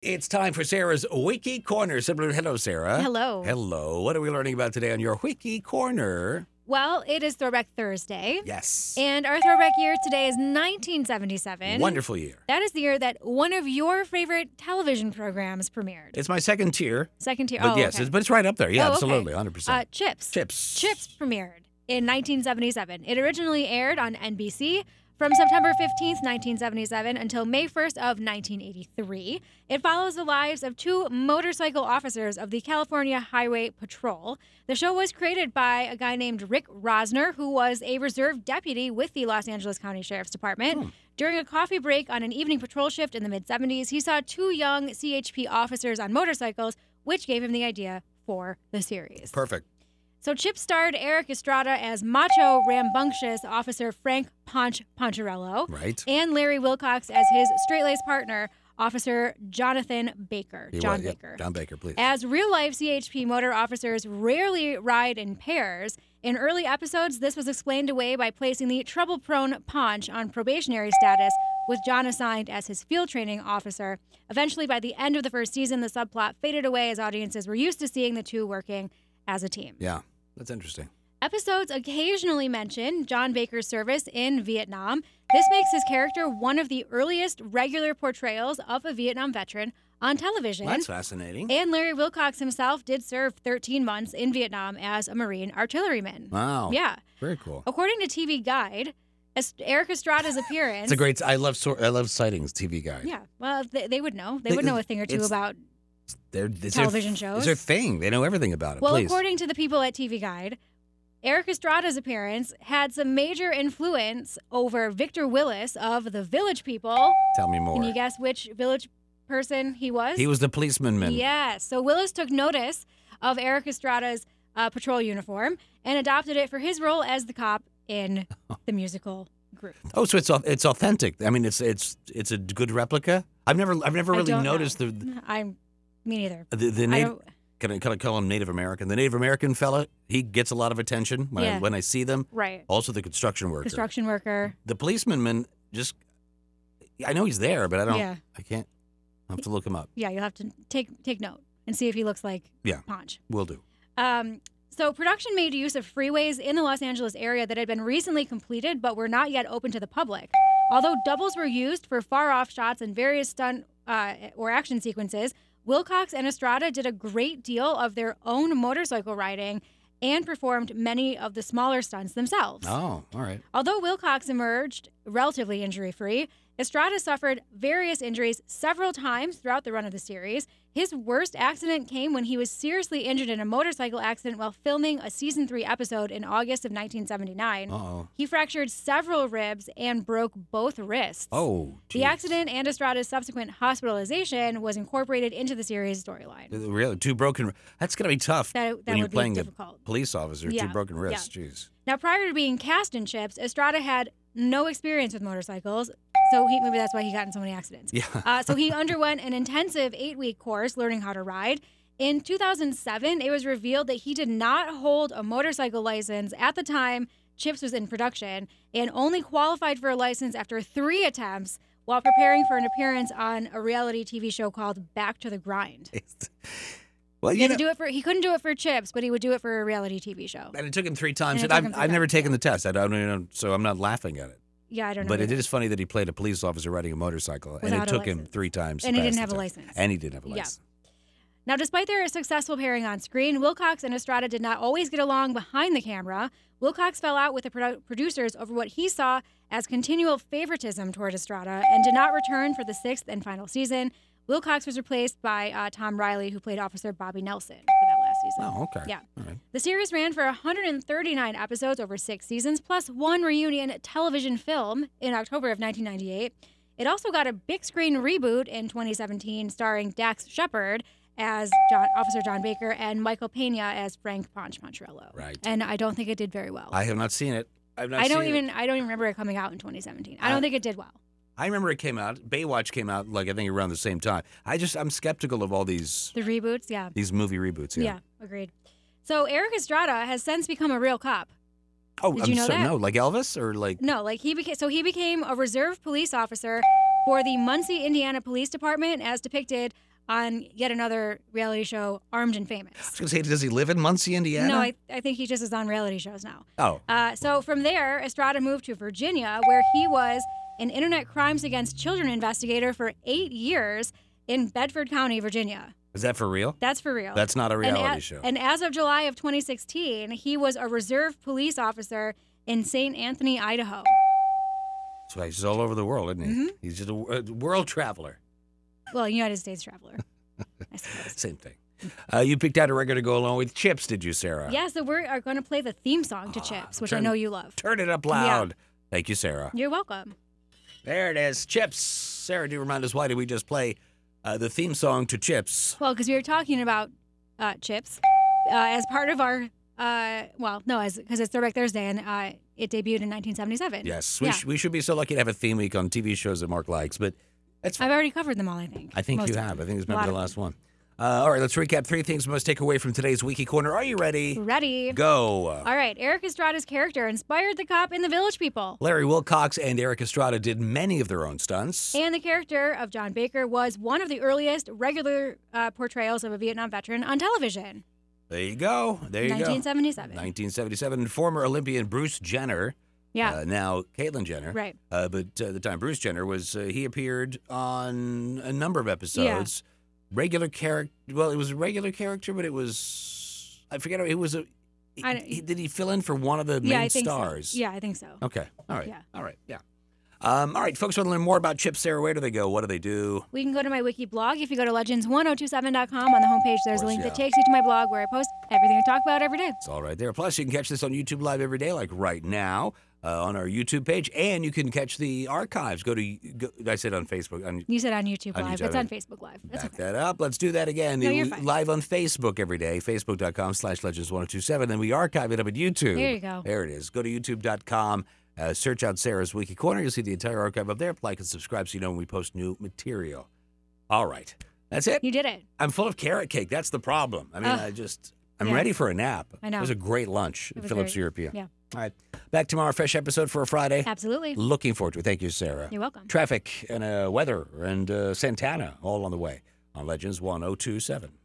It's time for Sarah's Wiki Corner. Simply, hello, Sarah. Hello. Hello. What are we learning about today on your Wiki Corner? Well, it is Throwback Thursday. Yes. And our throwback year today is 1977. Wonderful year. That is the year that one of your favorite television programs premiered. It's my second tier. Second tier. But yes, okay. but it's right up there. Yeah, Oh, okay. absolutely. 100%. Chips. Chips. Chips premiered in 1977. It originally aired on NBC from September 15th, 1977 until May 1st of 1983. It follows the lives of two motorcycle officers of the California Highway Patrol. The show was created by a guy named Rick Rosner, who was a reserve deputy with the Los Angeles County Sheriff's Department. During a coffee break on an evening patrol shift in the mid-70s, he saw two young CHP officers on motorcycles, which gave him the idea for the series. Perfect. So Chip starred Eric Estrada as macho, rambunctious officer Frank Poncherello. Right. And Larry Wilcox as his straight-laced partner, Officer Jonathan Baker. John Baker. John Baker, please. As real-life CHP motor officers rarely ride in pairs, in early episodes, this was explained away by placing the trouble-prone Ponch on probationary status, with John assigned as his field training officer. Eventually, by the end of the first season, the subplot faded away as audiences were used to seeing the two working as a team. Yeah, that's interesting. Episodes occasionally mention John Baker's service in Vietnam. This makes his character one of the earliest regular portrayals of a Vietnam veteran on television. Well, that's fascinating. And Larry Wilcox himself did serve 13 months in Vietnam as a Marine artilleryman. Wow. Yeah. Very cool. According to TV Guide, Eric Estrada's appearance... It's a great... I love Sightings, TV Guide. Yeah. Well, they would know. They would know a thing or two about television shows. It's their thing. They know everything about it. Well, please. according to the people at TV Guide, Eric Estrada's appearance had some major influence over Victor Willis of The Village People. Tell me more. Can you guess which Village person he was? He was the policeman man. Yes. So Willis took notice of Eric Estrada's patrol uniform and adopted it for his role as the cop in the musical group. Oh, so it's authentic. I mean, it's a good replica. I've never really noticed me neither. the native. Can I call him Native American? The Native American fella, he gets a lot of attention when I see them. Right. Also the construction worker. Construction worker. The policeman man, just, I know he's there, but I can't. I'll have to look him up. Yeah, you'll have to take note and see if he looks like Ponch. Will do. So production made use of freeways in the Los Angeles area that had been recently completed but were not yet open to the public. Although doubles were used for far-off shots and various stunt or action sequences, Wilcox and Estrada did a great deal of their own motorcycle riding and performed many of the smaller stunts themselves. Oh, all right. Although Wilcox emerged relatively injury-free, Estrada suffered various injuries several times throughout the run of the series. His worst accident came when he was seriously injured in a motorcycle accident while filming a Season 3 episode in August of 1979. Uh-oh. He fractured several ribs and broke both wrists. Oh, geez. The accident and Estrada's subsequent hospitalization was incorporated into the series storyline. Really? Two broken... That's going to be tough That when you're would be playing difficult. a police officer. Yeah, Two broken wrists. yeah. Jeez. Now, prior to being cast in Chips, Estrada had no experience with motorcycles, so maybe that's why he got in so many accidents. Yeah. So he underwent an intensive 8-week course learning how to ride. In 2007, it was revealed that he did not hold a motorcycle license at the time Chips was in production and only qualified for a license after 3 attempts while preparing for an appearance on a reality TV show called Back to the Grind. Well, He couldn't do it for Chips, but he would do it for a reality TV show. And it took him 3 times. And And it took him I've never 3 taken the test. I don't know, so I'm not laughing at it. Yeah, I don't know. But it either. is funny that he played a police officer riding a motorcycle, and Without it a took him license. 3 times. And to he pass didn't the have a test. license. And he didn't have a Yeah. license. Now, despite their successful pairing on screen, Wilcox and Estrada did not always get along behind the camera. Wilcox fell out with the producers over what he saw as continual favoritism toward Estrada and did not return for the 6th and final season. Wilcox was replaced by Tom Riley, who played Officer Bobby Nelson for that last season. Oh, okay. Yeah. All right. The series ran for 139 episodes over 6 seasons, plus 1 reunion television film in October of 1998. It also got a big screen reboot in 2017 starring Dax Shepard as Officer John Baker and Michael Pena as Frank Poncherello. Right. And I don't think it did very well. I have not seen it. I don't even remember it coming out in 2017. I don't think it did well. I remember it came out. Baywatch came out, I think around the same time. I'm skeptical of all these The reboots, yeah. these movie reboots. Yeah. Yeah, agreed. So Eric Estrada has since become a real cop. Oh, Did you know that? No, like Elvis or like... No, he became a reserve police officer for the Muncie, Indiana Police Department, as depicted on yet another reality show, Armed and Famous. I was going to say, does he live in Muncie, Indiana? No, I think he just is on reality shows now. Oh. So from there, Estrada moved to Virginia, where he was an internet crimes against children investigator for 8 years in Bedford County, Virginia. Is that for real? That's for real. That's not a reality show. And as of July of 2016, he was a reserve police officer in St. Anthony, Idaho. That's why he's all over the world, isn't he? Mm-hmm. He's just a world traveler. Well, United States traveler, I suppose. Same thing. You picked out a record to go along with Chips, did you, Sarah? Yeah, so we are going to play the theme song to Chips, which I know you love. Turn it up loud. Thank you, Sarah. You're welcome. There it is, Chips. Sarah, do you remind us why did we just play the theme song to Chips? Well, because we were talking about Chips as part of our, because it's Throwback Thursday, and it debuted in 1977. Yes, we should be so lucky to have a theme week on TV shows that Mark likes, but that's fine. I've already covered them all, I think. I think Most you of have. them. I think it's A maybe lot the of last one. All right, let's recap 3 things we must take away from today's Wiki Corner. Are you ready? Ready. Go. All right. Eric Estrada's character inspired the cop in The Village People. Larry Wilcox and Eric Estrada did many of their own stunts. And the character of John Baker was one of the earliest regular portrayals of a Vietnam veteran on television. There you go. There you 1977. go. 1977. Former Olympian Bruce Jenner. Yeah. Now Caitlyn Jenner. Right. But the time Bruce Jenner was, he appeared on a number of episodes. Regular character. Well, it was a regular character, but it was, I forget. It was a. Did he fill in for one of the main I think stars? So. Yeah, I think so. Okay. All right. Yeah. All right. Yeah. All right, folks want to learn more about Chips, Sarah. Where do they go? What do they do? We can go to my wiki blog. If you go to legends1027.com on the homepage, there's a link that takes you to my blog where I post everything I talk about every day. It's all right there. Plus, you can catch this on YouTube Live every day, like right now, on our YouTube page, and you can catch the archives. I said on Facebook. You said on YouTube on Live. YouTube. It's on Facebook Live. That's Back okay. that up. Let's do that again. No, you're fine. Live on Facebook every day, facebook.com/legends1027. Then we archive it up at YouTube. There you go. There it is. Go to youtube.com. Search out Sarah's Wiki Corner. You'll see the entire archive up there. Like and subscribe so you know when we post new material. All right. That's it. You did it. I'm full of carrot cake. That's the problem. I mean, I'm ready for a nap. I know. It was a great lunch at Phillips European. Yeah. All right. Back tomorrow, fresh episode for a Friday. Absolutely. Looking forward to it. Thank you, Sarah. You're welcome. Traffic and weather and Santana all on the way on Legends 1027.